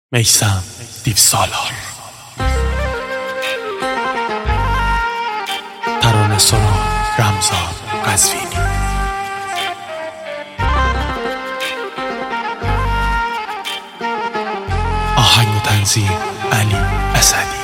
میثم دیوسالار. ترانه سرا رمضان قزوینی. آهنگ و تنظیم علی اسدی.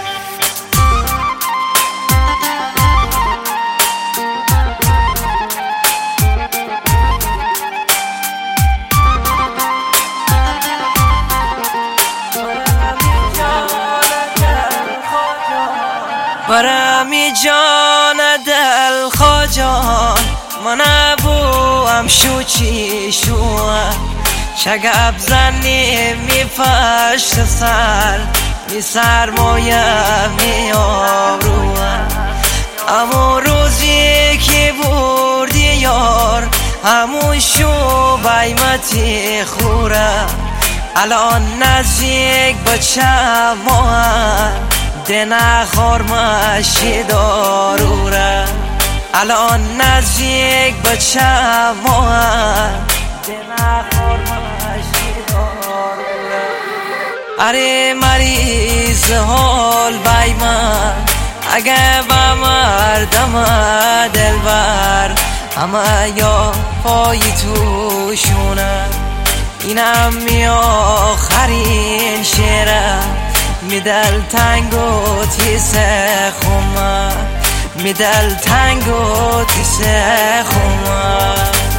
برمی جان دل خواجان من ابوام شو چی شو شگب زنی می پشت سر می سرمایه می آبرو همون روزی که بردی یار همون شو بیمتی خوره الان نزدیک با چموان دنا خورمشی داروره الان نزدیک با چموان دنا خورمشی داروره اره مریض حال بای من اگه با مردم دلبر همه یا پای توشونه اینم می آخرین شعره می دل تنگ و تیسه خومه می دل تنگ و تیسه خومه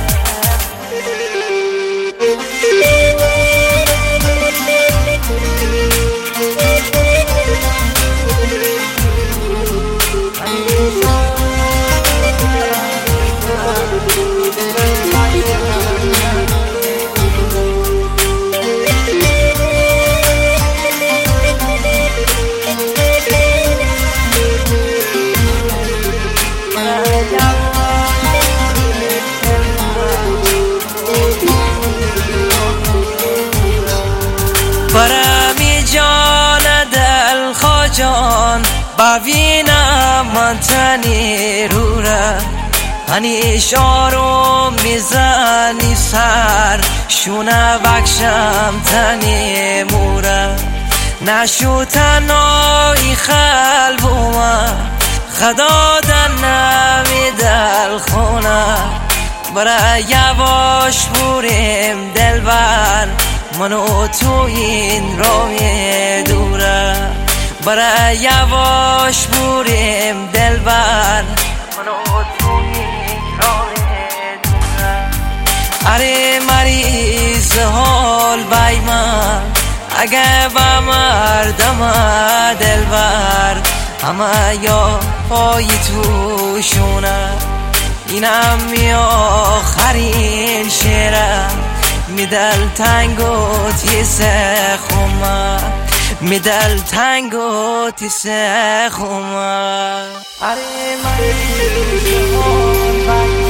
برمی جان دل خواجان ببینم من تنی روره هنیش آروم میزنی سر شونه بکشم تنی موره نشو تنهایی خلبومه خدا در نمی دل خونه برای یواش بوریم دلبر منو تو این راهی دوره برای یواش بوریم دلبر منو تو این راهی دوره اره مریض حال بای من اگه با مردم دلبر همه یا پای توشونه اینم می آخرین شعره می دل تنگ و تیسه خومه می دل تنگ و تیسه خومه اره مریض